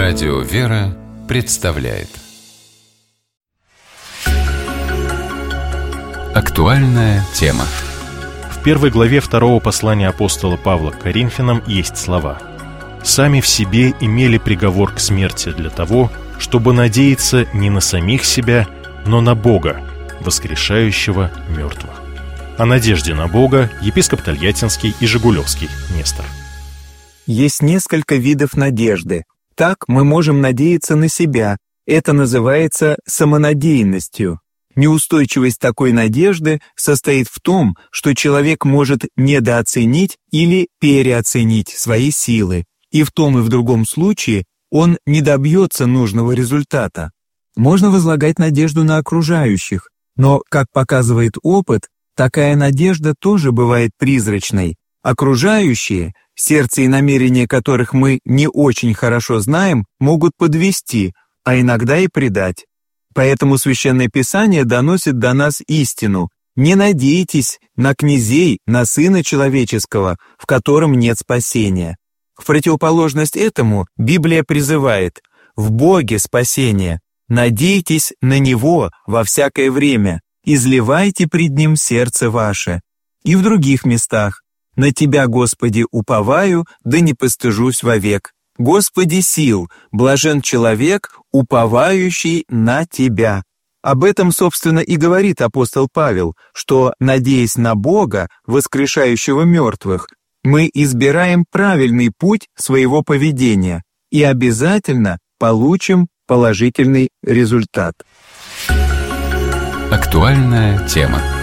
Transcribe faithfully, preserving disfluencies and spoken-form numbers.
Радио «Вера» представляет Актуальная тема. В первой главе второго послания апостола Павла к Коринфянам есть слова: «Сами в себе имели приговор к смерти для того, чтобы надеяться не на самих себя, но на Бога, воскрешающего мертвых». О надежде на Бога епископ Тольяттинский и Жигулевский Нестор. Есть несколько видов надежды. Так мы можем надеяться на себя. Это называется самонадеянностью. Неустойчивость такой надежды состоит в том, что человек может недооценить или переоценить свои силы, и в том и в другом случае он не добьется нужного результата. Можно возлагать надежду на окружающих, но, как показывает опыт, такая надежда тоже бывает призрачной. Окружающие, сердце и намерения которых мы не очень хорошо знаем, могут подвести, а иногда и предать. Поэтому Священное Писание доносит до нас истину: не надейтесь на князей, на Сына Человеческого, в котором нет спасения. В противоположность этому Библия призывает: в Боге спасение, надейтесь на Него во всякое время, изливайте пред Ним сердце ваше. И в других местах: на Тебя, Господи, уповаю, да не постыжусь вовек. Господи сил, блажен человек, уповающий на Тебя». Об этом, собственно, и говорит апостол Павел, что, надеясь на Бога, воскрешающего мертвых, мы избираем правильный путь своего поведения и обязательно получим положительный результат. Актуальная тема.